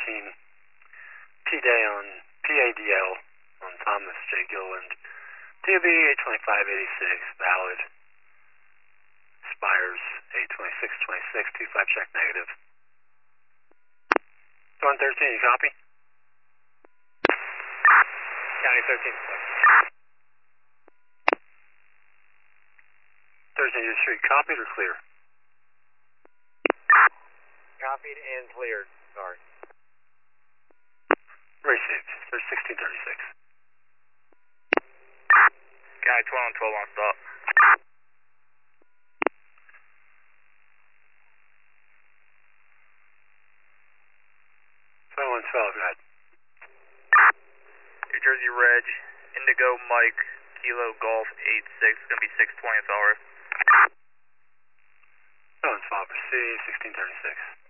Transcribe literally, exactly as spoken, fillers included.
thirteen P-Day on P A D L on Thomas J. Gilliland. T O B eight twenty-five eighty-six, valid. Expires eight twenty-six twenty-six, two five check negative. one thirteen, you copy? County thirteen. thirteen, your street copied or clear? Copied and cleared, sorry. Received, there's sixteen thirty-six. County twelve and twelve on stop. twelve one twelve, go ahead. New Jersey Reg, Indigo Mike, Kilo Golf eight six, it's going to be six twenty hours. twelve one twelve, proceed, sixteen thirty-six.